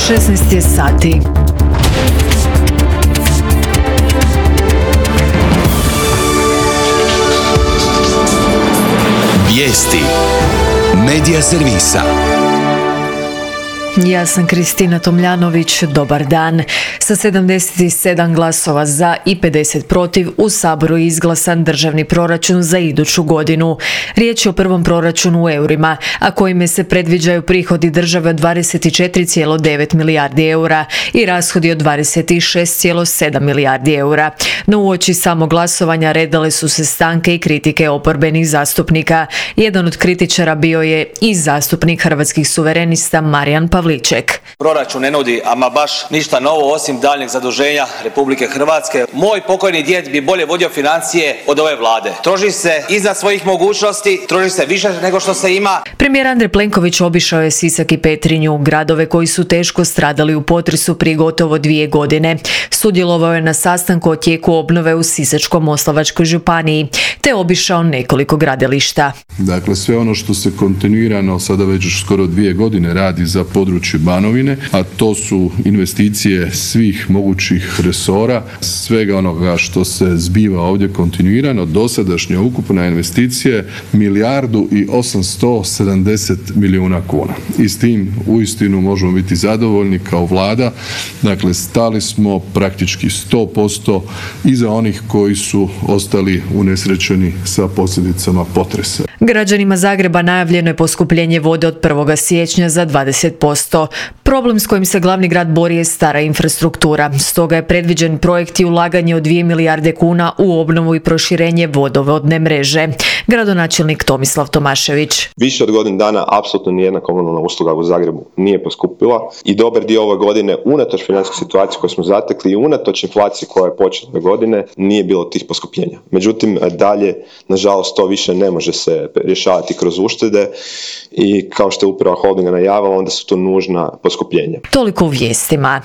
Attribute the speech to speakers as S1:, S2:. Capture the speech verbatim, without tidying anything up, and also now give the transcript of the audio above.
S1: šesnaest je sati.
S2: Vijesti Medija servisa.
S1: Ja sam Kristina Tomljanović, dobar dan. Sa sedamdeset sedam glasova za i pedeset protiv u Saboru je izglasan državni proračun za iduću godinu. Riječ je o prvom proračunu u eurima, a kojime se predviđaju prihodi države od dvadeset četiri zarez devet milijardi eura i rashodi od dvadeset šest zarez sedam milijardi eura. No uoči samog glasovanja redale su se stanke i kritike oporbenih zastupnika. Jedan od kritičara bio je i zastupnik Hrvatskih suverenista Marijan Pavliček.
S3: Proračun ne nudi ama baš ništa novo osim daljnjeg zaduženja Republike Hrvatske. Moj pokojni djed bi bolje vodio financije od ove vlade. Troši se iznad svojih mogućnosti, troši se više nego što se ima.
S1: Premijer Andrej Plenković obišao je Sisak i Petrinju, gradove koji su teško stradali u potresu prije gotovo dvije godine. Sudjelovao je na sastanku o tijeku obnove u Sisačko-moslavačkoj županiji, te obišao nekoliko gradilišta.
S4: Dakle, sve ono što se kontinuirano sada već skoro dvije godine radi za područje Banovine, a to su investicije svih mogućih resora, svega onoga što se zbiva ovdje kontinuirano, dosadašnja ukupna investicije milijardu i osamsto sedamdeset milijuna kuna. I s tim uistinu možemo biti zadovoljni kao vlada. Dakle, stali smo praktički sto posto iza onih koji su ostali unesrećeni sa posljedicama potresa.
S1: Građanima Zagreba najavljeno je poskupljenje vode od prvog siječnja za dvadeset posto. Problem s kojim se glavni grad bori je stara infrastruktura. Stoga je predviđen projekt i ulaganje od dvije milijarde kuna u obnovu i proširenje vodovodne mreže. Gradonačelnik Tomislav Tomašević.
S5: Više od godinu dana apsolutno nijedna komunalna usluga u Zagrebu nije poskupila i dobar dio ove godine, unatoč financijskoj situaciji koju smo zatekli i unatoč inflaciji koja je počela ove godine, nije bilo tih poskupljenja. Međutim, dalje, nažalost, to više ne može se rješavati kroz uštede i kao što je uprava holdinga najavila, onda su to nužna poskupljenja.
S1: Toliko u vijestima.